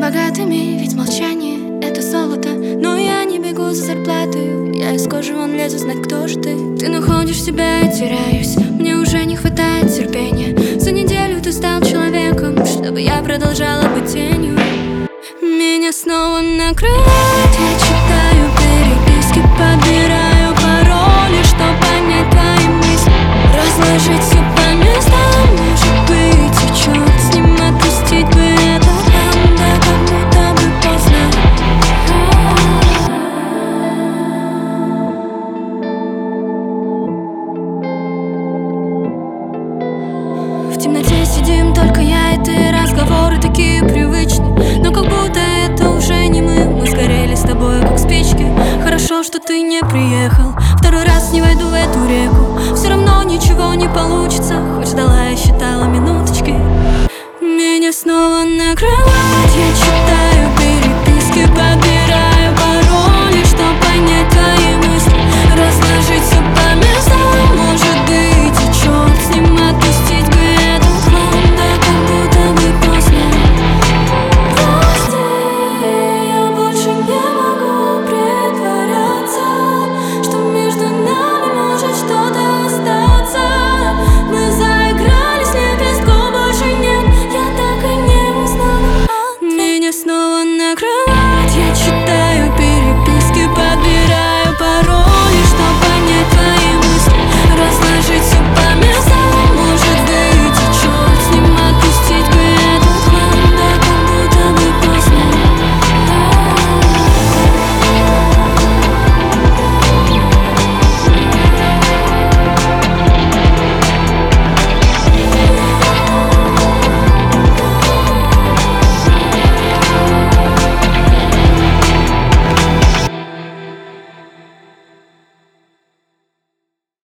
богатыми, ведь молчание — это золото. Но я не бегу за зарплатой, я из кожи вон лезу, знать, кто же ты. Ты находишь себя, я теряюсь, мне уже не хватает терпения. За неделю ты стал человеком, чтобы я продолжала быть тенью. Меня снова накрывает, я читаю переписки, подбираю пароли, чтоб понять твои мысли, разложить все по местам. Может быть, и черт с ним, отпустить бы это там, да как будто бы поздно. В темноте сидим только я и ты, разговоры такие привычные, но как будто это уже не мы сгорели с тобой, как спички. Хорошо, что ты не приехал, второй раз не войду в эту реку, все равно ничего не получится.